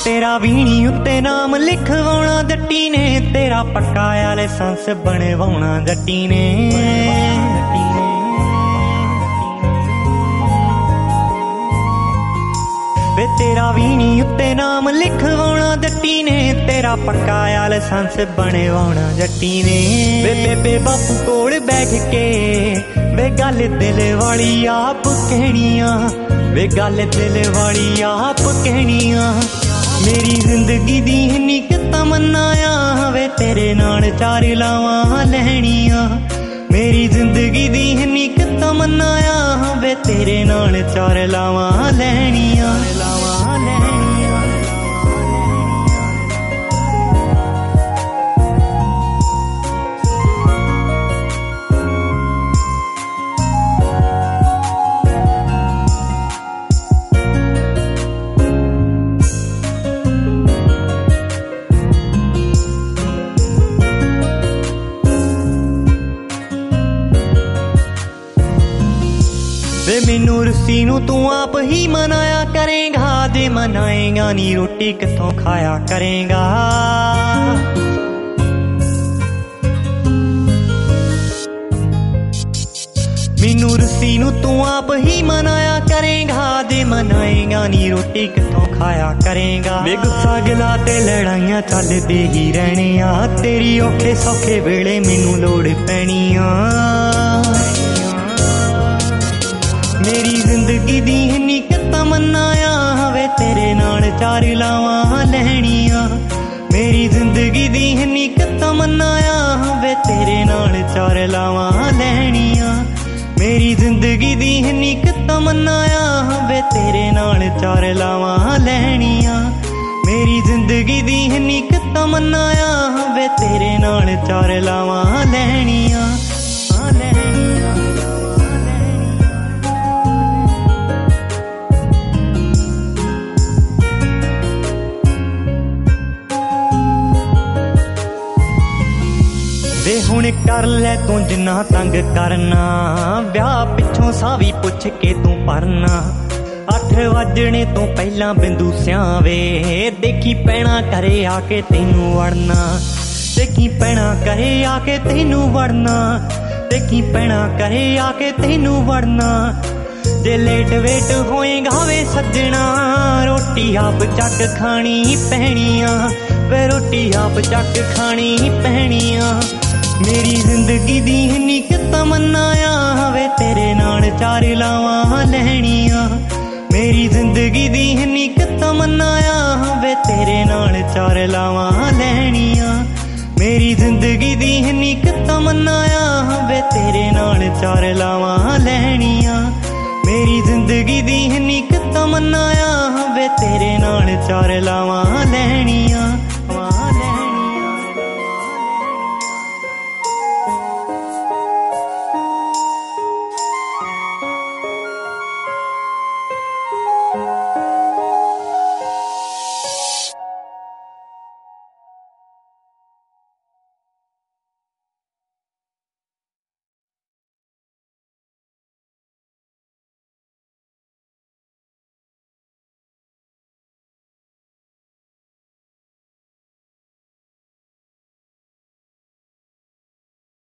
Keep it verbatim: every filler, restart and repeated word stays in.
तेरा वीणी उत्ते नाम लिखवाउणा जट्टी ने, तेरा पक्का आ लाइसेंस बनवाउणा जट्टी ने। वे तेरा वीणी उत्ते नाम लिखवाउणा जट्टी ने, तेरा पक्का आ लाइसेंस बनवाउणा जट्टी ने। वे बेबे बापू कोल बैठ के वे गल दिल वाली आप कहनिया, वे गल दिल वाली आप कहनिया। मेरी जिंदगी दी इन्नी क तमन्नाया, वे तेरे नाल चार लावां लैनियां। मेरी जिंदगी दी इन्नी क तमन्नाया, वे तेरे नाल चार लावां लैनियां लावां लैनियां। वे मैनू रुस्सी नू तू आप ही मनाया करेगा, जे मनाएगा नी रोटी कित्थों खाया करेगा। मैनू रुस्सी नू तू आप ही मनाया करेगा, जे मनाएगा नी रोटी कित्थों खाया करेगा। वे गुस्सा गिला ते लड़ाइयां चलदे ही रहने आ, तेरी औखे सौखे वेले मैनू लोड़ पैनी आ। मेरी जिंदगी दी इन्नी क तमन्नाया, वे तेरे नाल चार लावां लैनियां। मेरी जिंदगी दी इन्नी क तमन्नाया, वे तेरे नाल चार लावां लैनियां। मेरी जिंदगी दी इन्नी क तमन्नाया, वे तेरे नाल चार लावां लैनियां। मेरी जिंदगी दी इन्नी क तमन्नाया, वे तेरे नाल चार लावां लैनियां। वे हुण कर लै तू जिन्ना तंग करना, ब्याह पिछों सावी पुछ के तू भरना। अठ वजने तो पहला बिंदु स्यावे, देखी पैना करे आके तेनू वड़ना। देखी पैना करे आके तेनू वड़ना, देखी पैना करे आके तेनू वड़ना। जे लेट वेट होएगा वे सज्जना, रोटी आप चक खानी पैनिया, वे रोटी आप चक खानी पैनिया। मेरी जिंदगी दी इन्नी क तमन्नाया, वे तेरे नाल चार लावां लैनियां। मेरी जिंदगी दी इन्नी क तमन्नाया, वे तेरे नाल चार लावां लैनियां। मेरी जिंदगी दी इन्नी क तमन्नाया, वे तेरे नाल चार लावां लैनियां। मेरी जिंदगी दी इन्नी क तमन्नाया, वे तेरे नाल चार लावां लैनियां।